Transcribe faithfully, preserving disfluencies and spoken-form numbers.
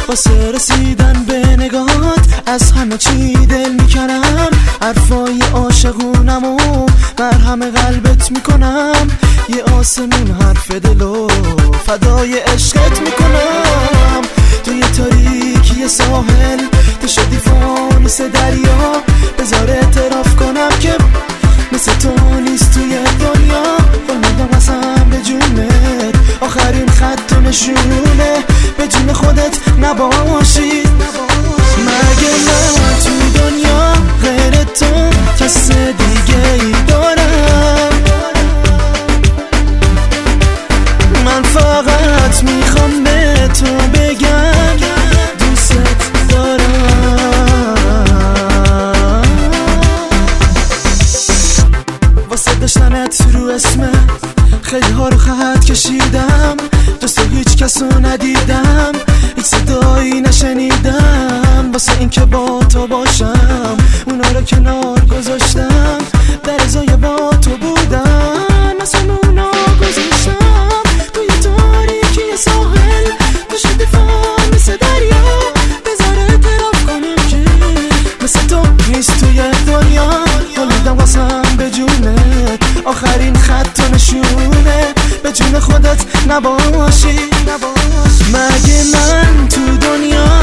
واسه رسیدن به نگاهات از همه چی دل میکنم، حرفای عاشقونم و مرهم قلبت میکنم، یه آسمون حرف دلو فدای عشقت میکنم. توی تاریکی ساحل تو شدی فانوس دریا، بذار اعتراف کنم که مثل تو نیست توی دنیا. امیدم قسم به جونت آخرین خط و نشونه به جون خودت نباشی. مگه من تو دنیا غیر تو کس دیگه ای دارم؟ من فقط میخوام به تو بگم دوست دارم. واسه داشتنت رو اسمه خیلی ها رو خط کشیدم، جز تو هیچ کس رو ندیدم، هیچ صدایی نشنیدم. واسه این که با تو باشم اونا رو کنار گذاشتم، در ازای با تو بودن مثل اونا گذاشتم. توی تاریکی ساحل تو شدی فان مثل دریا، بذار اعتراف کنیم که مثل تو نیست توی دنیا. امیدم قسم به جونت آخرین خط و نشونه به جون خودت نباشی. مگه من تو دنیا